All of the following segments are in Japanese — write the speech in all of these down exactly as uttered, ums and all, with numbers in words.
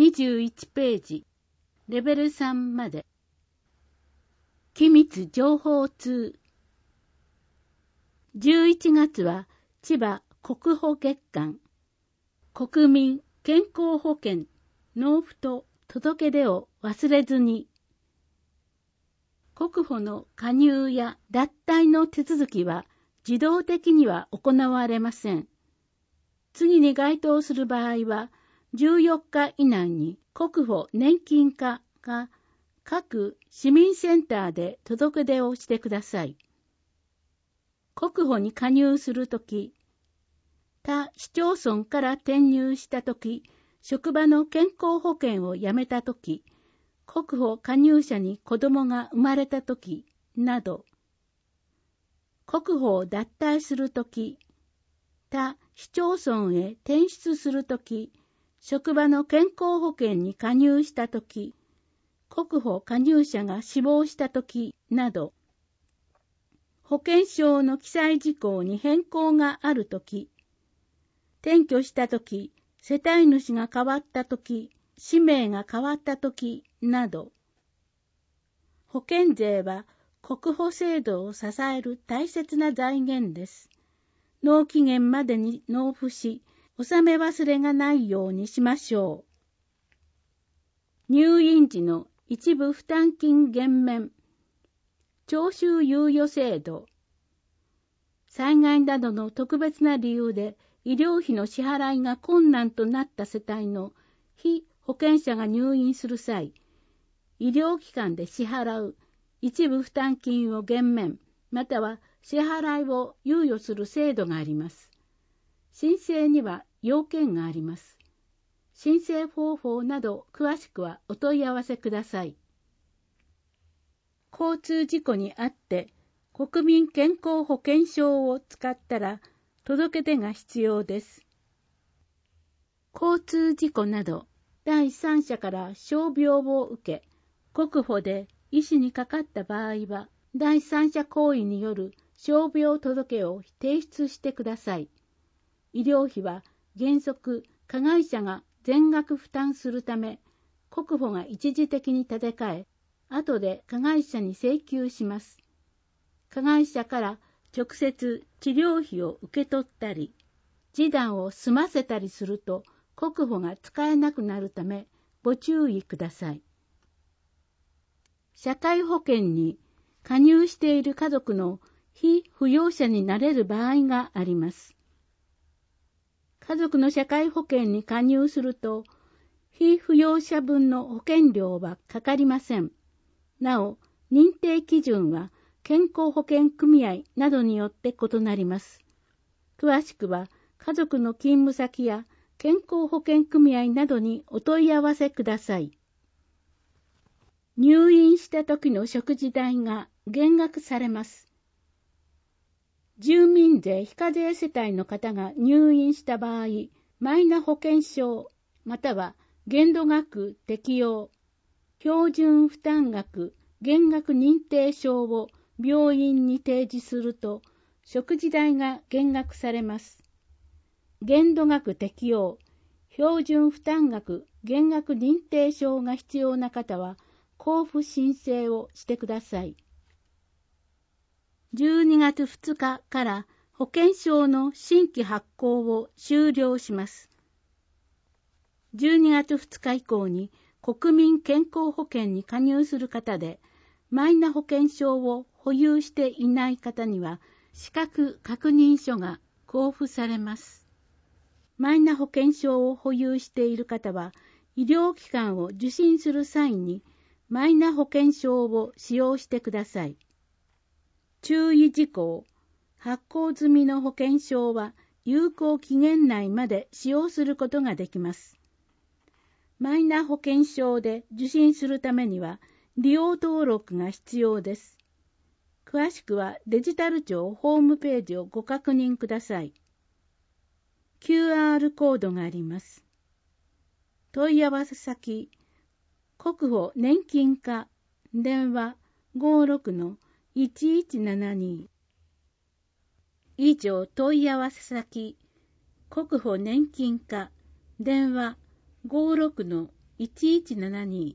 にじゅういちページ、レベルさんまで。機密情報通。じゅういちがつは千葉国保月間、国民健康保険納付と届出を忘れずに。国保の加入や脱退の手続きは自動的には行われません。次に該当する場合は、じゅうよっか以内に国保年金課が各市民センターで届出をしてください。国保に加入するとき、他市町村から転入したとき、職場の健康保険を辞めたとき、国保加入者に子供が生まれたときなど、国保を脱退するとき、他市町村へ転出するとき、職場の健康保険に加入したとき、国保加入者が死亡したときなど、保険証の記載事項に変更があるとき、転居したとき、世帯主が変わったとき、氏名が変わったときなど、保険税は国保制度を支える大切な財源です。納期限までに納付し、納め忘れがないようにしましょう。入院時の一部負担金減免、徴収猶予制度、災害などの特別な理由で医療費の支払いが困難となった世帯の被保険者が入院する際、医療機関で支払う一部負担金を減免、または支払いを猶予する制度があります。申請には要件があります。申請方法など詳しくはお問い合わせください。交通事故にあって国民健康保険証を使ったら届け出が必要です。交通事故など第三者から傷病を受け、国保で医師にかかった場合は、第三者行為による傷病届を提出してください。医療費は原則加害者が全額負担するため、国保が一時的に立て替え、後で加害者に請求します。加害者から直接治療費を受け取ったり、示談を済ませたりすると国保が使えなくなるためご注意ください。社会保険に加入している家族の被扶養者になれる場合があります。家族の社会保険に加入すると、被扶養者分の保険料はかかりません。なお、認定基準は健康保険組合などによって異なります。詳しくは、家族の勤務先や健康保険組合などにお問い合わせください。入院した時の食事代が減額されます。住民税非課税世帯の方が入院した場合、マイナ保険証または限度額適用、標準負担額減額認定証を病院に提示すると食事代が減額されます。限度額適用、標準負担額減額認定証が必要な方は交付申請をしてください。じゅうにがつふつかから保険証の新規発行を終了します。じゅうにがつふつか以降に国民健康保険に加入する方で、マイナ保険証を保有していない方には資格確認書が交付されます。マイナ保険証を保有している方は、医療機関を受診する際にマイナ保険証を使用してください。注意事項、発行済みの保険証は有効期限内まで使用することができます。マイナ保険証で受診するためには利用登録が必要です。詳しくはデジタル庁ホームページをご確認ください。キューアール コードがあります。問い合わせ先、国保年金課、電話 ごーろくのいちいちななに。以上問い合わせ先、国保年金課、電話 ごーろくのいちいちななに。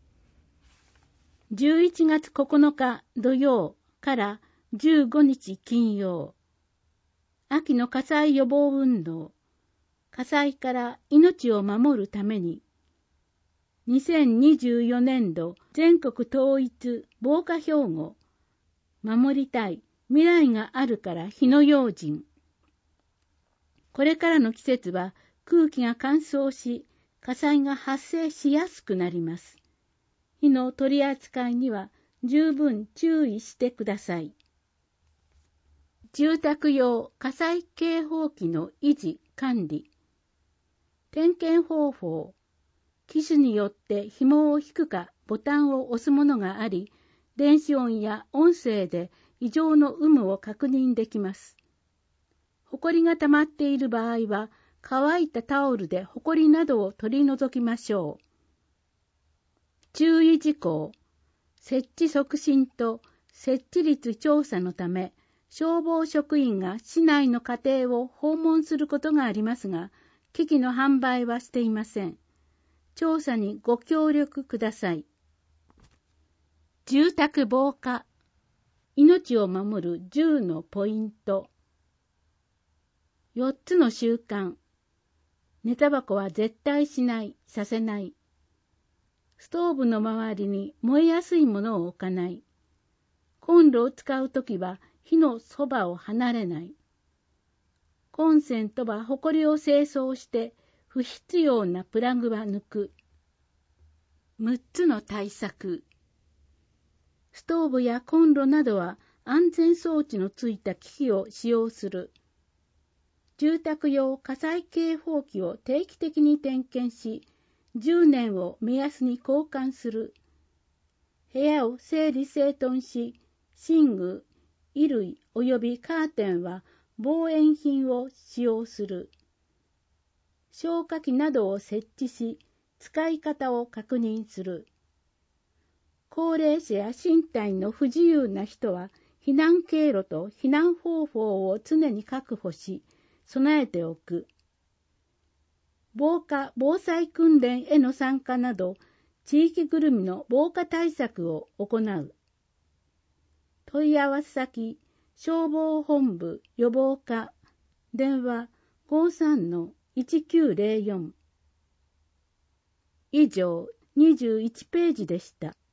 じゅういちがつここのか土曜からじゅうごにち金曜。秋の火災予防運動。火災から命を守るために。にせんにじゅうよねんど全国統一防火標語。守りたい未来があるから火の用心。これからの季節は空気が乾燥し、火災が発生しやすくなります。火の取り扱いには十分注意してください。住宅用火災警報器の維持・管理。点検方法。機種によって紐を引くかボタンを押すものがあり、電子音や音声で異常の有無を確認できます。ほこりが溜まっている場合は、乾いたタオルでほこりなどを取り除きましょう。注意事項。設置促進と設置率調査のため、消防職員が市内の家庭を訪問することがありますが、機器の販売はしていません。調査にご協力ください。住宅防火。命を守るじゅうのポイント。よっつの習慣。寝タバコは絶対しない、させない。ストーブの周りに燃えやすいものを置かない。コンロを使うときは火のそばを離れない。コンセントはほこりを清掃して不必要なプラグは抜く。むっつの対策。ストーブやコンロなどは安全装置のついた機器を使用する。住宅用火災警報器を定期的に点検し、じゅうねんを目安に交換する。部屋を整理整頓し、寝具、衣類及びカーテンは防煙品を使用する。消火器などを設置し、使い方を確認する。高齢者や身体の不自由な人は、避難経路と避難方法を常に確保し、備えておく。防火・防災訓練への参加など、地域ぐるみの防火対策を行う。問い合わせ先、消防本部予防課、電話 ごさんのいちきゅうゼロよん。以上、にじゅういちページでした。